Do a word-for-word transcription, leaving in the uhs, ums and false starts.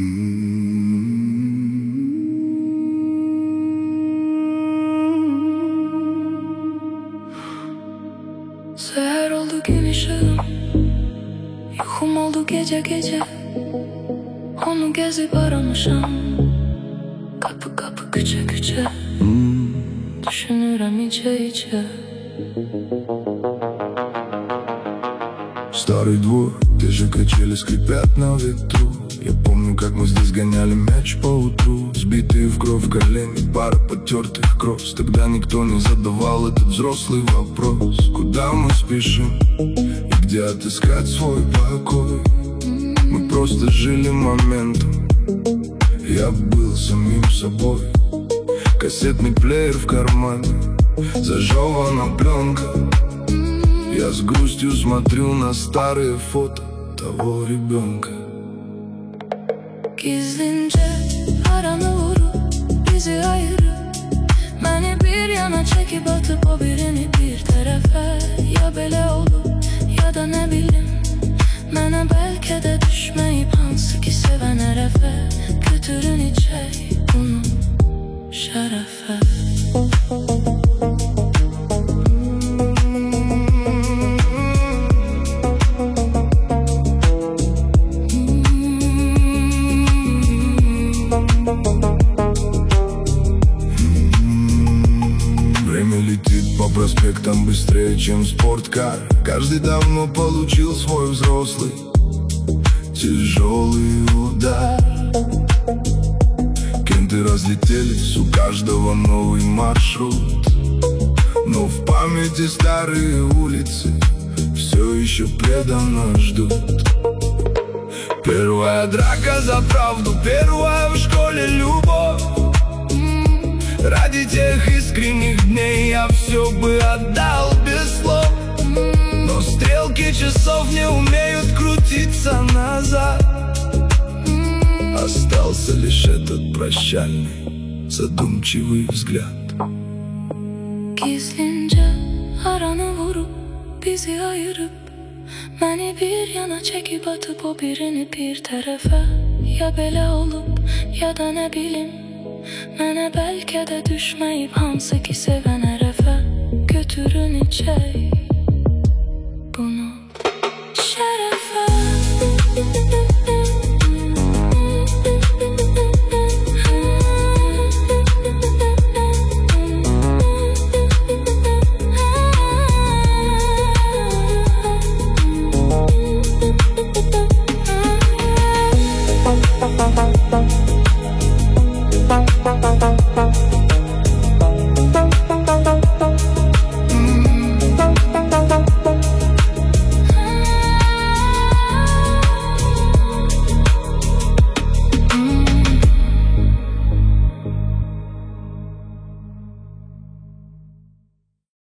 Seher oldu gün ışığım, yuhum oldu gece gece. Onu gezip aramışam, kapı kapı küçe küçe. Düşünürüm içe içe. Старый двор, те же качели скрипят на ветру. Я помню, как мы здесь гоняли мяч по утру. Сбитые в кровь колени, пара потертых кросс. Тогда никто не задавал этот взрослый вопрос: куда мы спешим и где отыскать свой покой? Мы просто жили моментом, я был самим собой. Кассетный плеер в кармане, зажевана пленка. Я с грустью смотрю на старые фото того ребенка. Gizlince aranı vurup bizi ayırıp beni bir yana çekip atıp o birini bir tarafa. Ya bela olup ya da ne bileyim, mənə bəlkə də düşməyib hansı ki sevən ərəfə. Götürün içək bunu şərəfə. По проспектам быстрее, чем спорткар. Каждый давно получил свой взрослый тяжелый удар. Кенты разлетелись, у каждого новый маршрут. Но в памяти старые улицы все еще преданно ждут. Первая драка за правду, первая в школе любовь. Ради тех искренних дней я все бы отдал без слов. Но стрелки часов не умеют крутиться назад. Остался лишь этот прощальный, задумчивый взгляд. Gizlince aranı vurup bizi ayırıp beni bir yana çekip atıp o birini bir tarafa. Ya bela olup ya da ne bileyim, mənə bəlkə də düşməyib hansı ki sevən ərəfə. Götürün içək